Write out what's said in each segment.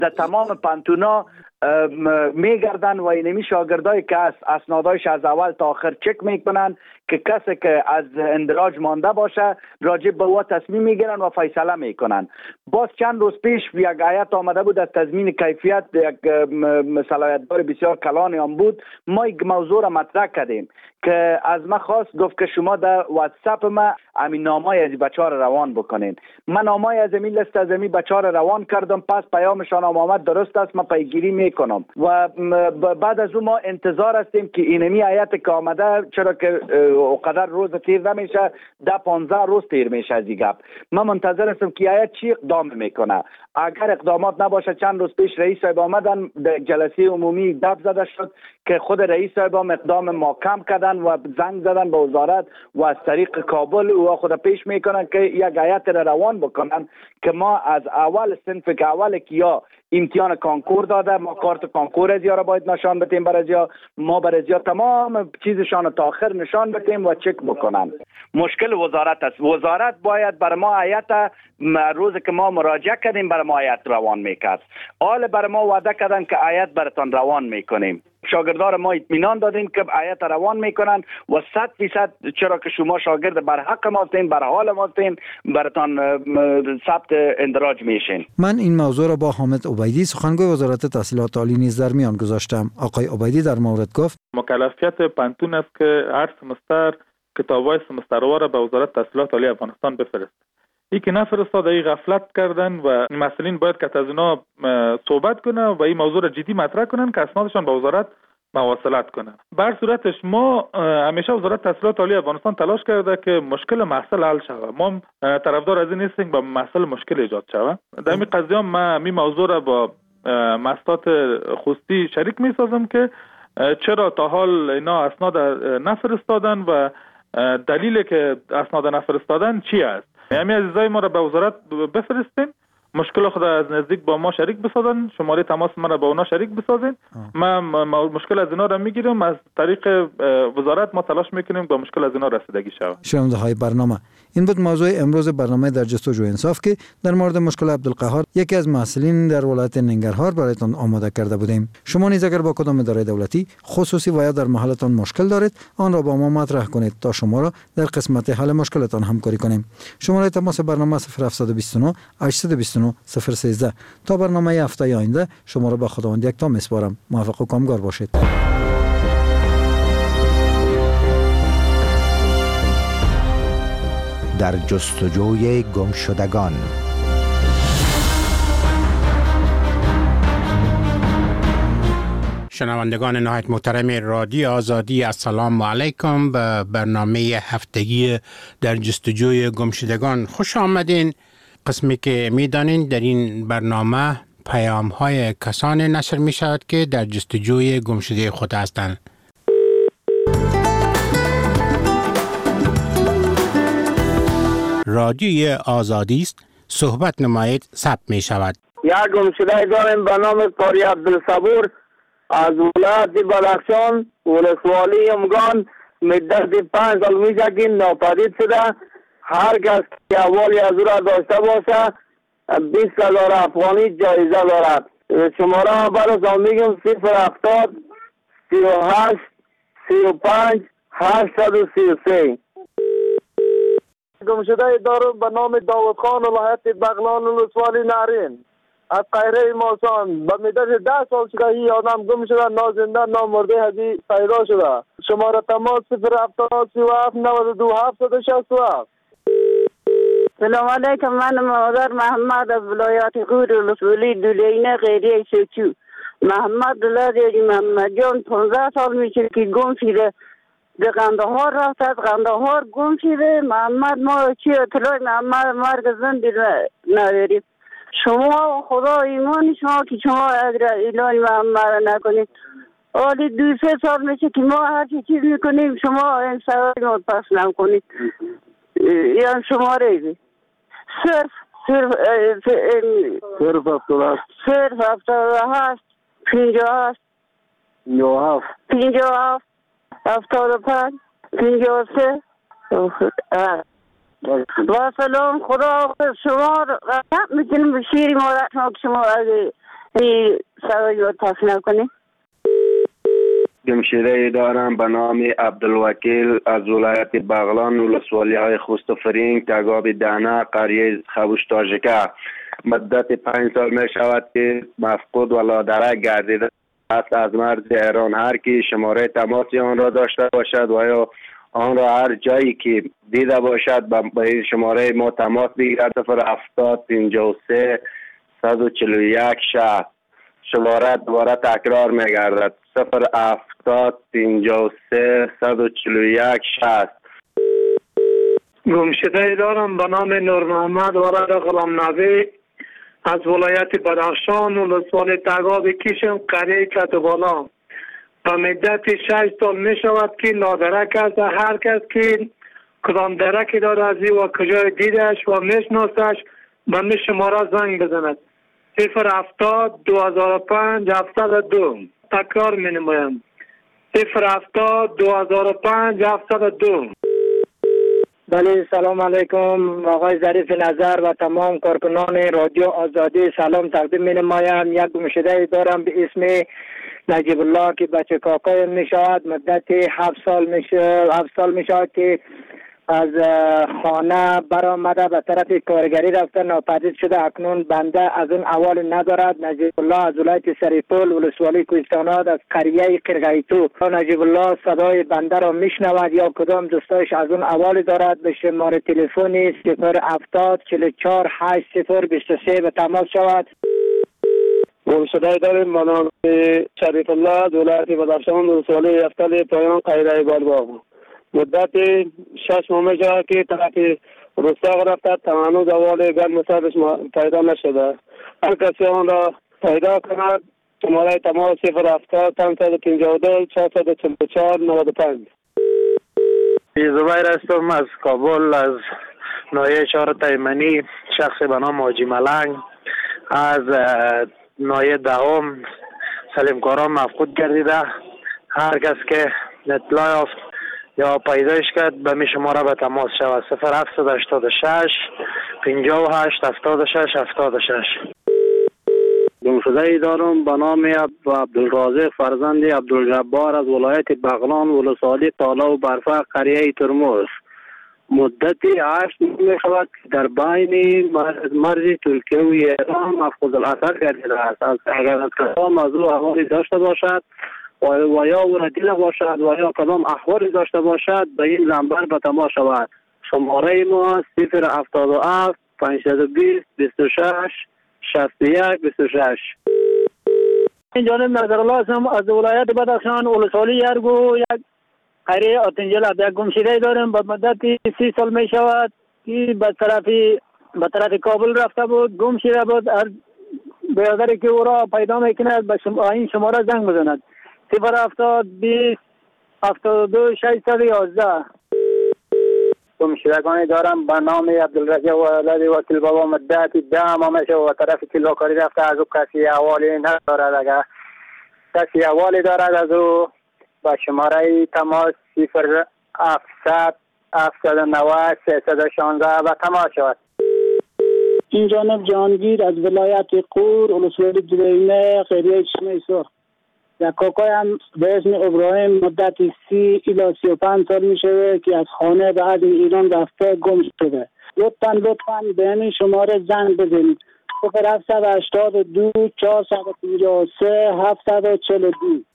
در تمام پانتونا میگردن و اینمی شاگردایی که اسنادایش از اول تا آخر چک میکنن که کسی که از اندراج مانده باشه راجع به او تصمیم میگیرن و فیصله میکنن. باز چند روز پیش یک هیئت آمده بود از تضمین کیفیت، یک صلاحیت‌دار بسیار کلانی هم بود. ما یک موضوع را مطرح کردیم که از ما خواست، گفت که شما در واتساپ ما همین نامای از بچه ها روان بکنین. من نامای از این لیست از این بچه ها روان کردم، پس پیامشان هم آمد، درست است، ما پیگیری میکنم و بعد از اون ما انتظار هستیم که اینمی هیئت که آمده، چرا که قدر روز تیر نمیشه، 10-15 روز تیر میشه از این گپ. من منتظر هستم که هیئت چی اقدام میکنه. اگر اقدامات نباشه، چند روز پیش رئیس صاحب آمدن در جلسه عمومی دب زده شد که خود رئیس صاحب هم اقدام محکم کردن و زنگ زدن به وزارت و از طریق کابل و خود پیش میکنن که یک هیئت را روان بکنن که ما از اول صنف که اول که یا امتحان کانکور داده، ما کارت کانکور از را باید نشان بدیم برای ما برای تمام چیزشان تا آخر نشان بدیم و چک بکنن. مشکل وزارت است. وزارت باید بر ما هیئت روز که ما مراجعه کردیم بر ما هیئت روان میکرد. حال بر ما وعده کردن که هیئت براتون روان میکنیم. شاگردار ما اطمینان دادیم که هیئت روان میکنن و 100% چرا که شما شاگرد بر حق ما هستین، بر حال ما هستین، براتون ثبت اندراج میشین. من این موضوع را با حامد عبیدی، سخنگوی وزارت تحصیلات عالی نیز در میان گذاشتم. آقای عبیدی در مورد گفت مکلفیت پانتون است که هر سمستر کتابای سمستروار به وزارت تحصیلات عالی افغانستان بفرست. ای که نفرستاد، ای غفلت کردن و مسئولین باید که از اینا صحبت کنن و این موضوع را جدی مطرح کنن که اسنادشان به وزارت مواصلت کنن. بر صورتش ما همیشه وزارت تحصیلات عالی افغانستان تلاش کرده که مشکل محصل حل شود. ما طرفدار از این نیستیم با محصل مشکل ایجاد شود. در این قضیه ما این موضوع را با مؤسسات خصوصی شریک می‌سازم که چرا تا حال اینا اسناد نفرستادن و دلیلی که اسناد نفرستادن چی است. همین عزیزای ما را به وزارت بفرستین، مشکل خود از نزدیک با ما شریک بسازن، شماره تماس ما را با اونا شریک بسازین. ما مشکل از اینا را میگیریم، از طریق وزارت ما تلاش میکنیم با مشکل از اینا رسیدگی شود. شنونده های برنامه، این بود موضوع امروز برنامه در جستجوی انصاف که در مورد مشکل عبدالقهار، یکی از محصلین در ولایت ننگرهار، برایتان آماده کرده بودیم. شما نیز اگر با کدام اداره دولتی، خصوصی و یا در محلتان مشکل دارید، آن را با ما مطرح کنید تا شما را در قسمت حل مشکلتان همکاری کنیم. شماره تماس برنامه 0729 829 013. تا برنامه هفته آینده شما را به خداوند یکتا میسپارم. موفق و کامگار باشید. در جستجوی گمشدگان. شنوندگان نهایت محترم رادیو آزادی، السلام علیکم. به برنامه هفتگی در جستجوی گمشدگان خوش آمدین. قسمی که میدانین در این برنامه پیام های کسانی نشر می شود که در جستجوی گمشده خود هستند. رادیوی آزادی است، صحبت نمایید، ثبت می شود. یک گمشده داریم به نام قاری عبدالصبور از ولایت بدخشان، ولسوالی امگان. مدت 5 سال میشه که ناپدید شده. هر کس که احوالی از او را داشته باشه 20,000 افغانی جایزه دارد. شماره براتون میگم 070 38 35 833. گمشده دارم به نام داود خان، ولایت بغلان، ولسوالی نارین، از قیره ماسان. به مدت 10 سال شده این آدم گم شده، نازنده نامرده هدی پیدا شده. شماره تماس 070 37 92 767. سلام علیکم. من مادر محمد از ولایت غور ولسوالی دولینه غیریه شکو. محمد دلاری محمد جان 15 سال میشه که گم شده. به قندهار رفت، از قندهار گم شده. محمد ما چی اطلاع محمد مرگ زنده نداریم. شما خدا ایمان شما که شما اعلان محمد نکنید. حالی 2-3 سال میشه که ما هر چیز میکنیم شما این سوال ما پس نکنید. یعنی شماره بی صرف 78 57 75 53. و سلام. خدا شما را میتونیم به شیری مادر شما که شما این سوال رو تصنیح کنی. گمشده دارم به نام عبدالوکیل از ولایت بغلان، ولسوالی های خوست و فرینگ، تگاب دهنه، قریه خبوش تاژیکه. مدت 5 سال می شود که مفقود و لادرک گردیده است. از مرز ایران هر کی شماره تماسی آن را داشته باشد و یا آن را هر جایی که دیده باشد به این شماره ما تماس بگیرد. 070 53 141 60. شماره دوباره تکرار می گردد. 070 53 141 60. گمشده دارم به نام نور محمد ولد غلام نبی از ولایت بدخشان، ولسوالی تگاب کشم، قریه کتوبالا. به مدت 6 سال می شود که لادرک است. هر کس که کدام درکی داره از و کجای دیدش و میشناسش به می شماره زنگ بزند. 070 2005 702. تکرار می نمایم. 070 2005 702. بله، سلام علیکم آقای ظریف نظر و تمام کارکنان رادیو آزادی. سلام تقدیم می نمایم. یک گمشده دارم به اسم نجیب الله که بچه کاکایم می شود. مدت 7 سال می شود که از خانه برآمده به طرف کارگری رفته، ناپدید شده. اکنون بنده از اون احوال ندارد. نجیب الله از ولایت سریپول، ولسوالی کوهستانات، از قریه قرقیتو. نجیب الله صدای بنده را میشنود یا کدام دوستایش از اون احوال دارد، به شماره تلفنی 070 44 80 23 به تماس شود. گمشده داریم به نام شریف الله از ولایت بدخشان، ولسوالی افتل پایان قریه بالباغ. مدت 6 ماه شد که طرف رستاق رفته، تمانو زوال گرم سرش پیدا نشده. هر کسی آن را پیدا کند شماره تماس 070 552 444 95. زبیر هستم از کابل، از نایه شهر تیمنی. شخص به نام حاجی ملنگ از نایه دهم سلیمکاران مفقود گردیده. هر کس که اطلاع یافت یا پیدایش کرد به می شماره به تماس شود. 0786 58 76 76. گمشده دارم به نام عبدالرازق فرزند عبدالجبار از ولایت بغلان، ولسوالی تالا و برفق، قریه ترمز. مدت 8 ماه می شود در بین مرز ترکیه و ایران مفقود الاثر گردیده است. اگر از کدام از او احوالی داشته باشد و یا او را دیده باشد و یا کدام احوالی داشته باشد به این نمبر به تماس شود. شماره ما 077 520 26 61 26. این جانب نظرالله هستم از ولایت بدخشان، ولسوالی یرگو، یک قریه آتنجل. یک گمشده داریم به مدت 30 سال می شود که به طرف کابل رفته بود، گم شده بود. هر برادری که او را پیدا میکند به این شماره زنگ بزند. 070 20 72 611. گمشدگانی دارم به نام عبدالرجا ولد وکیل بابا. مدت 10 ماه میشه و طرف کلاکاری رفته. از او کسی احوالی ندارد. اگر کسی احوالی دارد از او با شماره تماس 0700 790 316 و تماس شود. این جانب جهانگیر از ولایت قور، ولسوالی درینه، قریه چشمه. یک کاکای هم به اسم ابراهیم مدت 30 الی 35 سال میشه که از خانه به از ایران رفته گم شده. لطفاً به همین شماره زنگ بزنید. 0782 453 742.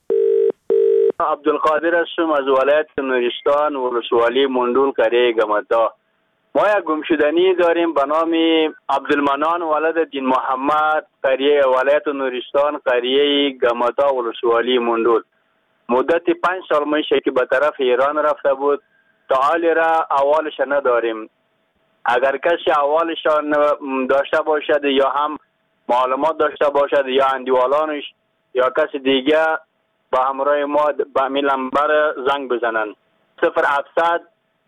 عبدالقادر هستم از ولایت نورستان، ولسوالی مندول، قریه گمتا. ما یک گمشدنی داریم به نام عبدالمنان ولد دین محمد، قریه ولایت نورستان، قریه گمتا، ولسوالی مندول. مدت 5 سال میشه که به طرف ایران رفته بود. تا حال را احوالش نداریم. اگر کسی احوالش داشته باشد یا هم معلومات داشته باشد یا اندیوالانش یا کسی دیگه با همراه ما به این نمبر زنگ بزنن. 0700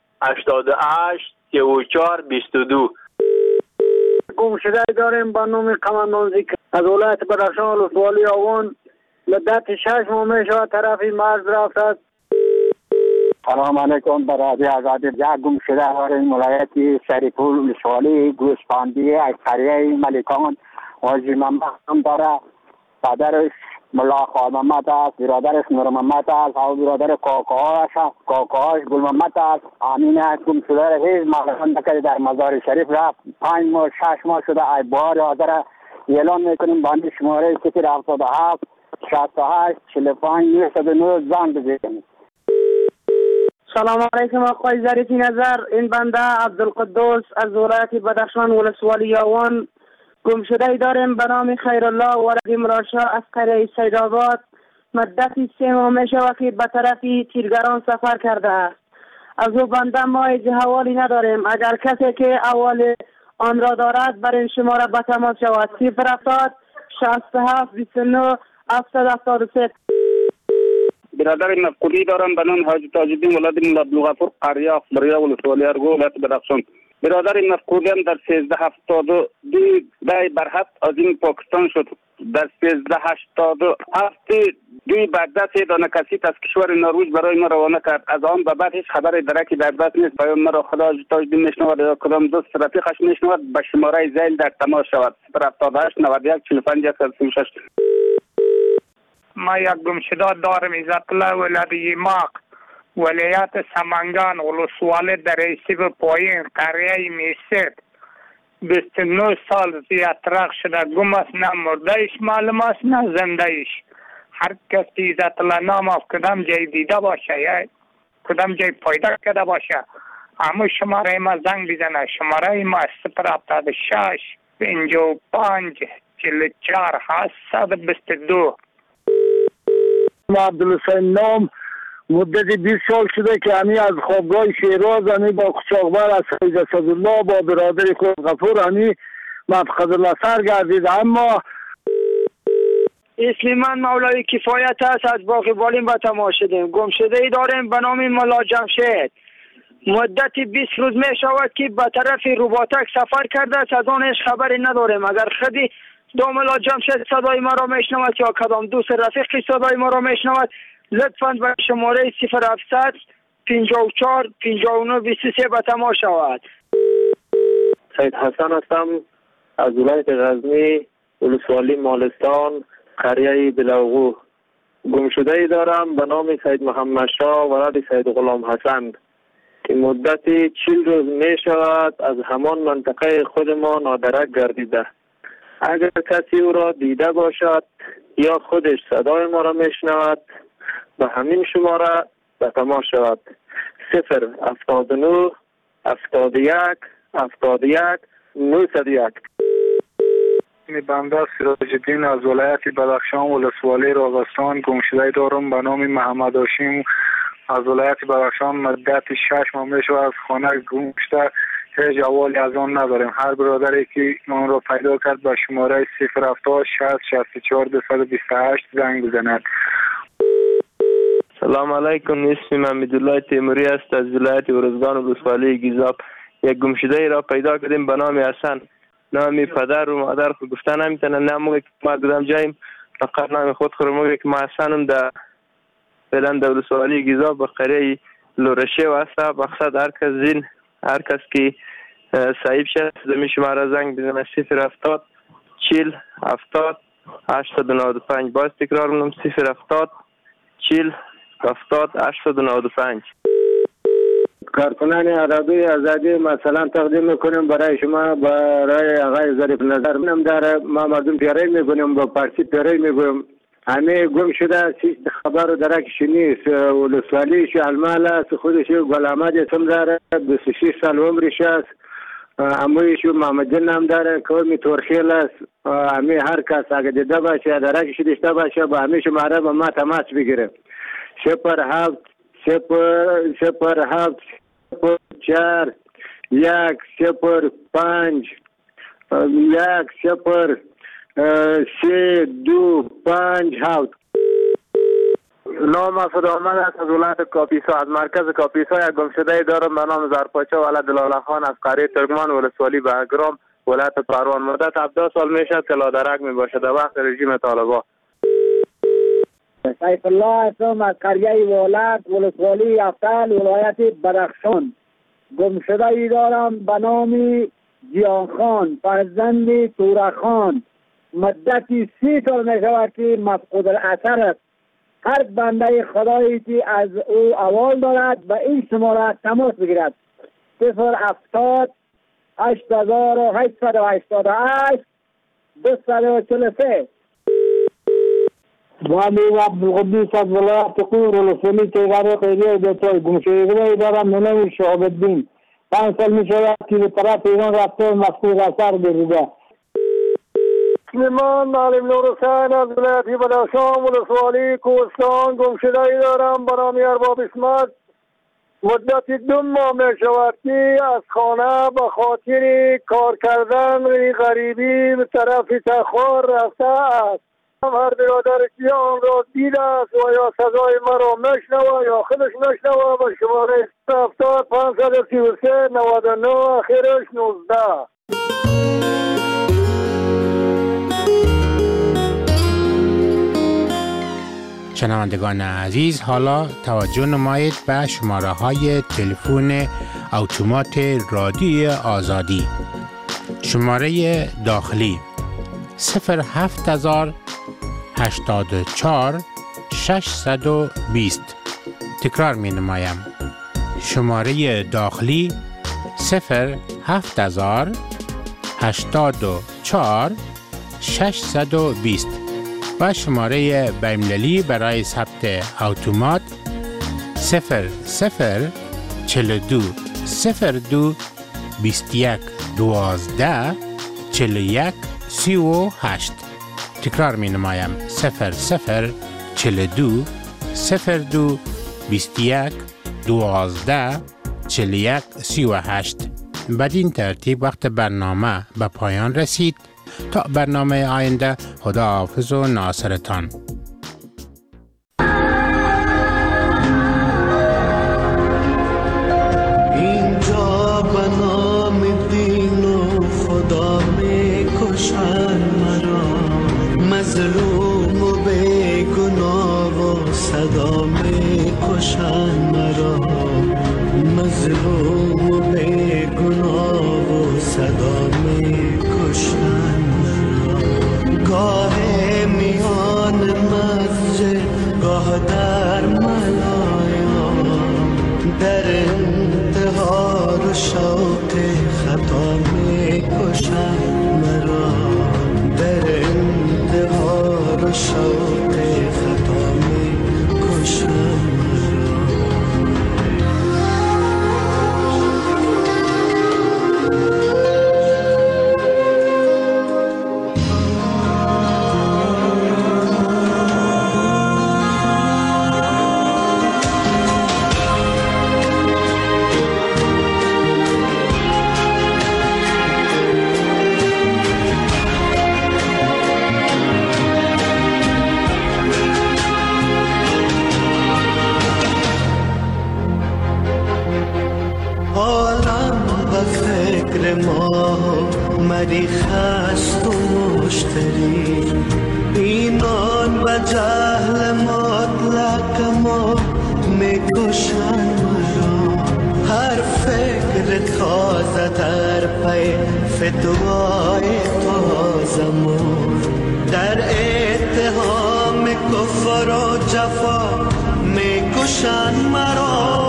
88 34 22. گمشده داریم به نام قمندان از ولایت بدخشان، ولسوالی آوان. مدت 6 ماه میشه طرف مرز رفته است. سلام علیکم برادر آزادی. یک گمشده داریم ولایت سریپول، ولسوالی گوسفندی، از قریه ملکان. حاجی محمد هم داره پدرش ملا خواهد محمد است، برادرش نور محمد است و برادر کاکاهاش گل محمد است. امین گم شده را هیچ معلوم نکرده در مزار شریف رفت. 5 ماه 6 ماه شده. ای بار حاضر اعلان میکنیم بانی شماره 077 68 45 909 زنگ بزنید. سلام علیکم آقای ظریف نظر. این بنده عبدالقدوس از ولایت بدخشان ولسوالی یاوان گم شده داریم به نام خیرالله ولد مراشا از قریه سیدآباد. مدتی 3 ماه می شود که به طرف تیرگران سفر کرده است. از او بنده ما حوالی نداریم. اگر کسی که اول آن را دارد بر این شماره به تماس شود. 070 67 29 773. برادر مفقودی دارم به نام حاجی تاج‌الدین ولد مولا عبدالغفور قریه اخباریه ولسوالی ارگو ولایت بدخشان. برادر مفقودی هم در 1372 دای برحق از این پاکستان شد. در 1387 دوی بغداد دانه کسی از کشور نروژ برای ما روانه کرد. از آن به بعد هیچ خبری درکی در دست نیست. پیام مرا خدا حاجی تاج‌الدین میشنود یا کدام دوست رفیقش میشنود به شماره زیل در تماس شود. 078 91 45 136. ما یک گمشده دارم عزتالله ولد ماق ولایت سمنگان ولسوالی در ایسیب پایین قریه میسد 29 سال زیادترک شده. گم است. نه مردهش معلوم است نه زندهش. هر کسی عزتالله نام از کدام جای دیده باشه یا کدام جای پیدا کرده باشه همه شماره ما زنگ بزنه. شماره ما 076 55 44 722. ما عبدالحسین نام مدت 20 سال شده که همی از خوابگاه شیراز همی با قچاقبر از سید اسدالله با برادر خود غفور همی مفقد الله سر گردید. اما اسم من مولای کفایت است. از باغ بالین به تماس شدیم. گم شده ای داریم به نام ملا جمشید. مدت 20 روز می شود که به طرف روباتک سفر کرده است. از آن هیچ خبری نداریم. اگر خودی دو ملا جمشید صدای ما را میشنود یا کدام دوست رفیقی صدای ما را میشنود لطفاً به شماره 0700 54 59 23 به تماس شود. سید حسن هستم از ولایت غزنی ولسوالی مالستان قریه بلاغو. گم شده ای دارم به نام سید محمد شاه ولد سید غلام حسن که مدت 40 روز می شود از همان منطقه خود ما نادرک گردیده. اگر کسی او را دیده باشد یا خودش صدای ما را میشنود به همین شماره به تماس شود. 079 71 71 901. این بنده سراج الدین از ولایت بدخشان ولسوالی راغستان گم شده دارم به نام محمد هاشم از ولایت بدخشان. مدت 6 ماه میشه از خانه گم شده. هیچ احوالی از آن نداریم. هر برادری که آن را پیدا کرد به شماره 070 60 64 228 زنگ بزند. سلام علیکم. اسمم حمیدالله تیموری است از ولایت ارزگان ولسوالی گیزاب. یک گمشده ای را پیدا کردیم به نام حسن. نام پدر و مادر خود گفتن نمیتونن. نه موقع که ما کدام جاییم فقط نام خود خود موقع که ما حسنم در فعلا در ولسوالی گیزاب به قریه لورشه و هسته. مقصد هر کس که صاحب شد زمین شماره زنگ بزنه 070 40 70 895. باز تکرار میکنم 070 40 70 895. کارکنان عربی آزادی مثلا تقدیم میکنیم برای شما برای آقای ظریف نظر. منم داره ما مردم پیاری میکنیم با پارسی پیاری میگویم. همه گم شده هیچ خبر درکش نیست. ولسوالی شالمال است. خودش گل احمد اسم داره 26 سال عمرش است. امویش محمد جن نام داره قومی تورخیل است. همه هر کس اگه دیده باشه درکش داشته باشه با همه شماره با ما تماس بگیره. 07 07 4 1 0 5 1 0 3 2 5 7. نام مسعود احمد است از ولایت کاپیسا. از مرکز کاپیسا یک گمشده دارم به نام زرپاچه ولد لاله خان از قریه ترکمان ولسوالی بهگرام ولایت پروان. مدت 17 سال میشد که لادرک میباشد در وقت رژیم طالبان. سیف الله اسلام از قریه ولایت ولسوالی افتال ولایت بدخشان. گمشده ای دارم به نام جیان خان فرزند تورخان مدتی 30 سال می شود که مفقود الاثر است. هر بنده خدایی که از او اول دارد به این شماره تماس بگیرد: 070 8888 243. وامی عبدالقدوس از ولایت قور ولسوالی تیغار قیریه دیتای گمشدگی دارم. منوی شهاب الدین 5 سال می شود که به طرف ایران رفته مفقود اثر گردیده. سلیمان معلم نورحسین از ولایت بدخشان ولسوالی کوهستان گمشدگی دارم به نام ارباب اسمت. مدت 2 ماه می شود که از خانه به خاطر کار کردن غریبی به طرف تخار رفته است. هر برادر که آن را دیده است و یا صدای مرا مشنوه یا خودش مشنوه به شماره 70 533 99 آخرش 19. شنوندگان عزیز، حالا توجه نمایید به شماره های تلفن اتومات رادیو آزادی. شماره داخلی 07084 620. تکرار می نمایم. شماره داخلی 07084 620 و شماره بین‌المللی برای ثبت اتومات 0042 02 21 12 41 38. تکرار می نمایم. 0042 02 21 12 41 38. بدین ترتیب وقت برنامه به پایان رسید. تا برنامه آینده، خداحافظ و ناصرتان. اینجا به نام دین و خدا می کشن مرا، مظلوم و بیگناه و صدا می کشن مرا، مظلوم و بیگناه و صدا می کشن. گاه میان مسجد گاه در ملایان، در انتحار و شوق خطا می کشن مرا، در انتحار و شوق خطا می کشن مرا. مری خست و مشتری، اینان به جهل مطلق ما میکشن مرا. هر فکر تازه در پی فتوای تازمون، در اتهام کفر و جفا میکشن مرا.